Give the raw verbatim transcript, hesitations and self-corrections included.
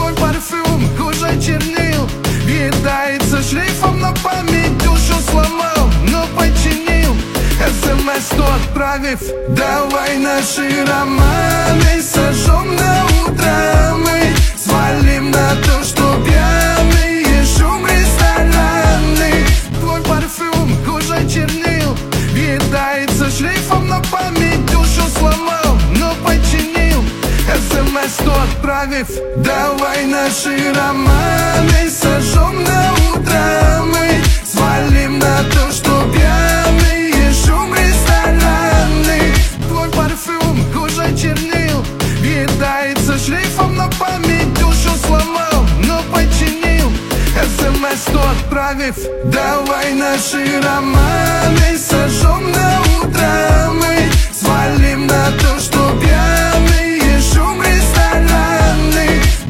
Твой парфюм хуже чернил, въедается шлейфом на память. Душу сломал, но починил, СМС то отправив. Давай наши романы сожжем на утро, мы свалим на то, что пьяные, шум рестораны. Твой парфюм хуже чернил, въедается шлейфом на память. Душу сломал, но починил, СМС то отправив. Давай наши романы сожжем на утро, мы свалим на то, что пьяные, шум рестораны. Твой парфюм хуже чернил, въедается шлейфом на память. Душу сломал, но починил, СМС то отправив. Давай наши романы